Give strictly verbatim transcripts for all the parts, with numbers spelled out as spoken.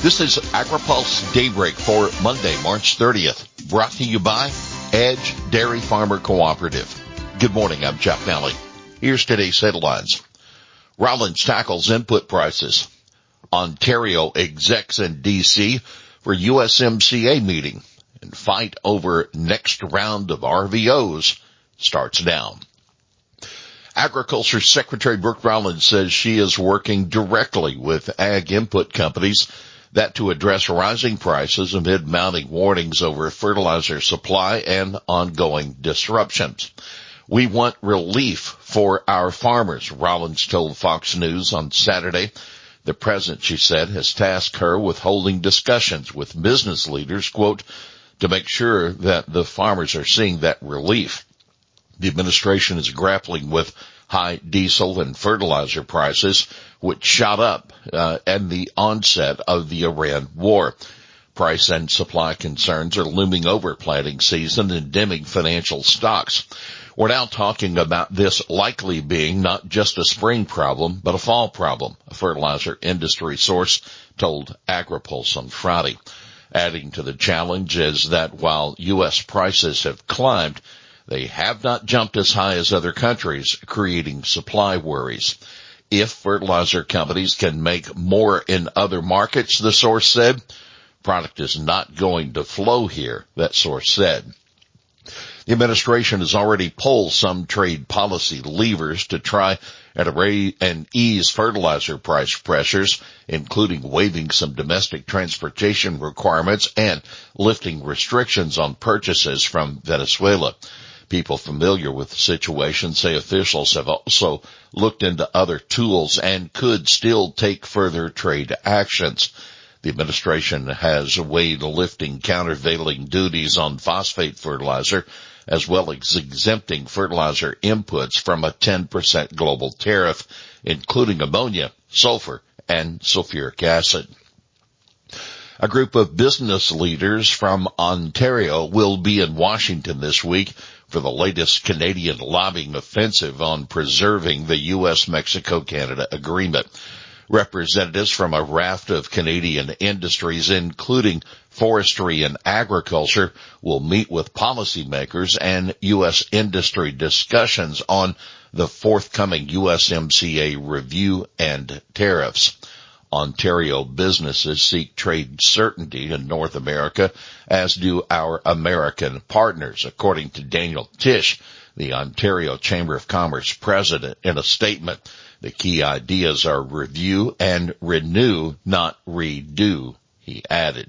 This is AgriPulse Daybreak for Monday, March thirtieth, brought to you by Edge Dairy Farmer Cooperative. Good morning, I'm Jeff Nally. Here's today's headlines. Rollins tackles input prices. Ontario execs in D C for U S M C A meeting. And fight over next round of R V Os starts now. Agriculture Secretary Brooke Rollins says she is working directly with ag input companies that to address rising prices amid mounting warnings over fertilizer supply and ongoing disruptions. We want relief for our farmers, Rollins told Fox News on Saturday. The president, she said, has tasked her with holding discussions with business leaders, quote, to make sure that the farmers are seeing that relief. The administration is grappling with high diesel and fertilizer prices, which shot up uh, at the onset of the Iran war. Price and supply concerns are looming over planting season and dimming financial stocks. We're now talking about this likely being not just a spring problem, but a fall problem, a fertilizer industry source told AgriPulse on Friday. Adding to the challenge is that while U S prices have climbed, they have not jumped as high as other countries, creating supply worries. If fertilizer companies can make more in other markets, the source said, product is not going to flow here, that source said. The administration has already pulled some trade policy levers to try and array and ease fertilizer price pressures, including waiving some domestic transportation requirements and lifting restrictions on purchases from Venezuela. People familiar with the situation say officials have also looked into other tools and could still take further trade actions. The administration has weighed lifting countervailing duties on phosphate fertilizer, as well as exempting fertilizer inputs from a ten percent global tariff, including ammonia, sulfur, and sulfuric acid. A group of business leaders from Ontario will be in Washington this week for the latest Canadian lobbying offensive on preserving the U S Mexico Canada agreement. Representatives from a raft of Canadian industries, including forestry and agriculture, will meet with policymakers and U S industry discussions on the forthcoming U S M C A review and tariffs. Ontario businesses seek trade certainty in North America, as do our American partners, according to Daniel Tisch, the Ontario Chamber of Commerce president, in a statement. The key ideas are review and renew, not redo, he added.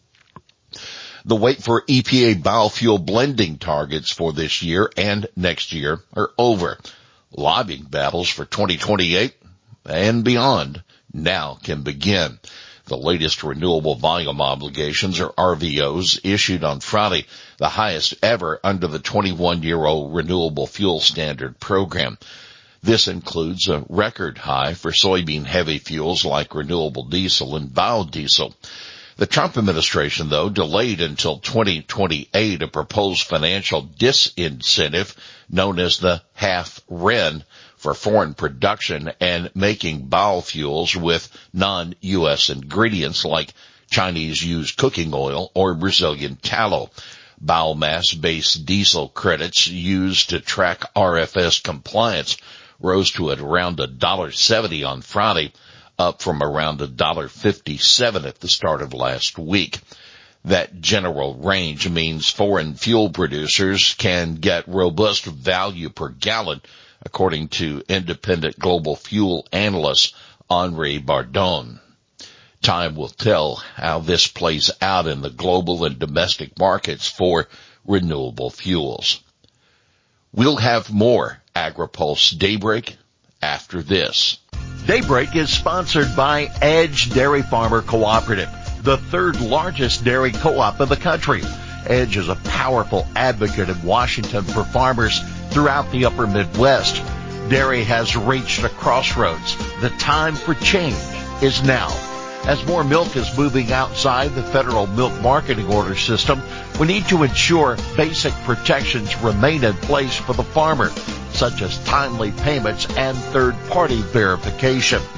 The wait for E P A biofuel blending targets for this year and next year are over. Lobbying battles for twenty twenty-eight and beyond now can begin. The latest renewable volume obligations, or R V Os, issued on Friday, the highest ever under the twenty-one-year-old Renewable Fuel Standard program. This includes a record high for soybean-heavy fuels like renewable diesel and biodiesel. The Trump administration, though, delayed until twenty twenty-eight a proposed financial disincentive known as the half R I N for foreign production and making biofuels with non-U S ingredients like Chinese used cooking oil or Brazilian tallow. Biomass-based diesel credits used to track R F S compliance rose to around one dollar seventy on Friday, up from around one dollar fifty-seven at the start of last week. That general range means foreign fuel producers can get robust value per gallon, according to independent global fuel analyst Henri Bardon. Time will tell how this plays out in the global and domestic markets for renewable fuels. We'll have more AgriPulse Daybreak after this. Daybreak is sponsored by Edge Dairy Farmer Cooperative, the third largest dairy co-op in the country. Edge is a powerful advocate in Washington for farmers throughout the upper Midwest. Dairy has reached a crossroads. The time for change is now. As more milk is moving outside the federal milk marketing order system, we need to ensure basic protections remain in place for the farmer, such as timely payments and third-party verification.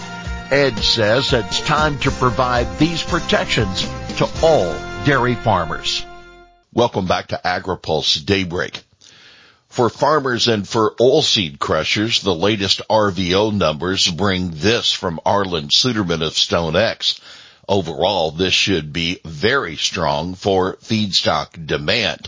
Edge says it's time to provide these protections to all dairy farmers. Welcome back to AgriPulse Daybreak. For farmers and for oilseed crushers, the latest R V O numbers bring this from Arlen Suderman of StoneX. Overall, this should be very strong for feedstock demand.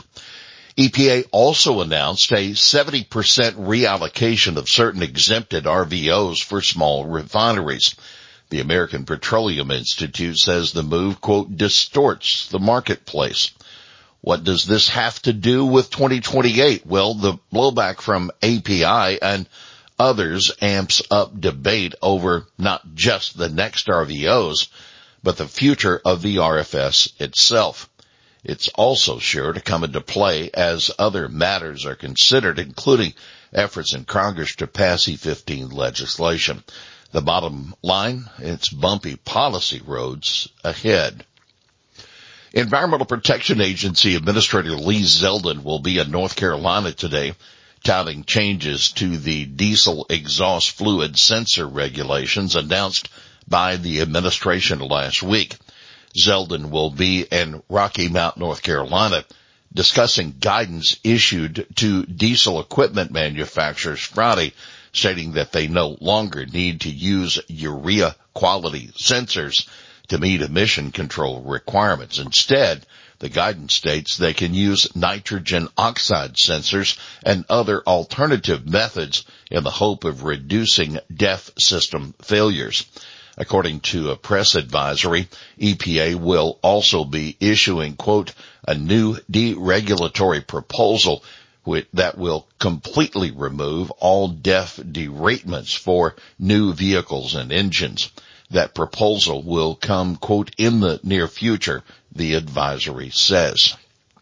E P A also announced a seventy percent reallocation of certain exempted R V Os for small refineries. The American Petroleum Institute says the move, quote, distorts the marketplace. What does this have to do with twenty twenty-eight? Well, the blowback from A P I and others amps up debate over not just the next R V Os, but the future of the R F S itself. It's also sure to come into play as other matters are considered, including efforts in Congress to pass E fifteen legislation. The bottom line, it's bumpy policy roads ahead. Environmental Protection Agency Administrator Lee Zeldin will be in North Carolina today, touting changes to the diesel exhaust fluid sensor regulations announced by the administration last week. Zeldin will be in Rocky Mount, North Carolina, discussing guidance issued to diesel equipment manufacturers Friday, stating that they no longer need to use urea quality sensors to meet emission control requirements. Instead, the guidance states they can use nitrogen oxide sensors and other alternative methods in the hope of reducing D E F system failures. According to a press advisory, E P A will also be issuing, quote, a new deregulatory proposal that will completely remove all D E F deratements for new vehicles and engines. That proposal will come, quote, in the near future, the advisory says.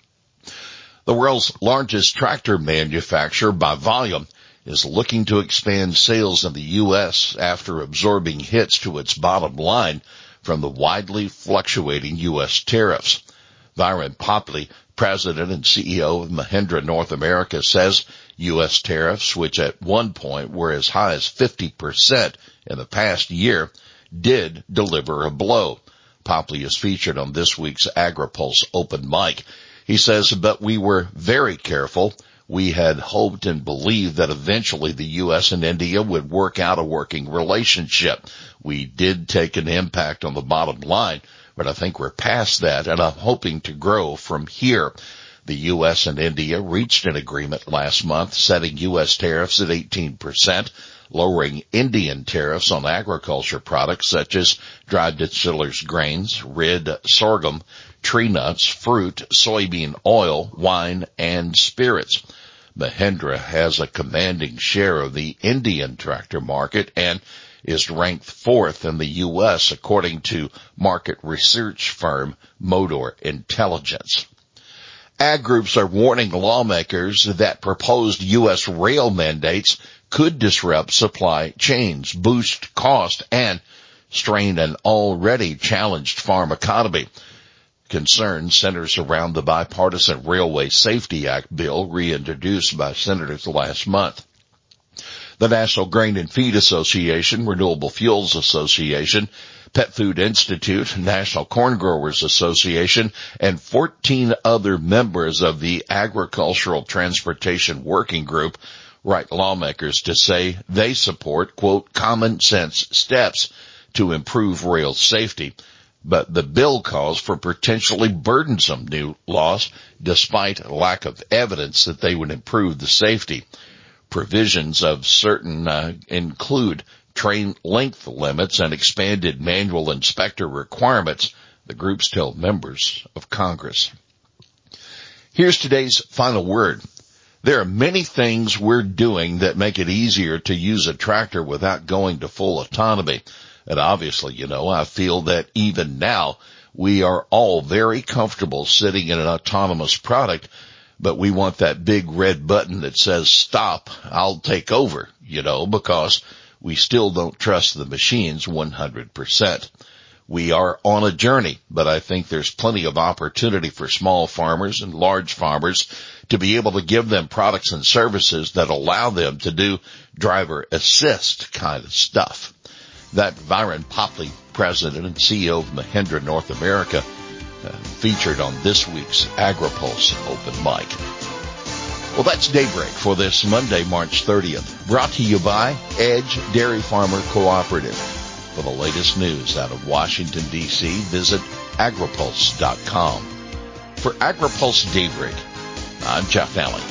The world's largest tractor manufacturer by volume is looking to expand sales in the U S after absorbing hits to its bottom line from the widely fluctuating U S tariffs. Viren Popley, president and C E O of Mahindra North America, says U S tariffs, which at one point were as high as fifty percent in the past year, did deliver a blow. Popley is featured on this week's AgriPulse Open Mic. He says, but we were very careful. We had hoped and believed that eventually the U S and India would work out a working relationship. We did take an impact on the bottom line, but I think we're past that, and I'm hoping to grow from here. The U S and India reached an agreement last month setting U S tariffs at eighteen percent, lowering Indian tariffs on agriculture products such as dried distillers grains, red sorghum, tree nuts, fruit, soybean oil, wine, and spirits. Mahindra has a commanding share of the Indian tractor market and is ranked fourth in the U S according to market research firm Motor Intelligence. Ag groups are warning lawmakers that proposed U S rail mandates could disrupt supply chains, boost cost, and strain an already challenged farm economy. Concern centers around the bipartisan Railway Safety Act bill reintroduced by senators last month. The National Grain and Feed Association, Renewable Fuels Association, Pet Food Institute, National Corn Growers Association, and fourteen other members of the Agricultural Transportation Working Group write lawmakers to say they support, quote, common sense steps to improve rail safety. But the bill calls for potentially burdensome new laws despite lack of evidence that they would improve the safety. Provisions of certain uh, include train length limits and expanded manual inspector requirements, the groups tell members of Congress. Here's today's final word. There are many things we're doing that make it easier to use a tractor without going to full autonomy. And obviously, you know, I feel that even now we are all very comfortable sitting in an autonomous product, but we want that big red button that says, stop, I'll take over, you know, because we still don't trust the machines one hundred percent. We are on a journey, but I think there's plenty of opportunity for small farmers and large farmers to be able to give them products and services that allow them to do driver assist kind of stuff. That Byron Popley, president and C E O of Mahindra North America, uh, featured on this week's AgriPulse Open Mic. Well, that's Daybreak for this Monday, March thirtieth, brought to you by Edge Dairy Farmer Cooperative. For the latest news out of Washington, D C, visit agripulse dot com. For AgriPulse Daybreak, I'm Jeff Alley.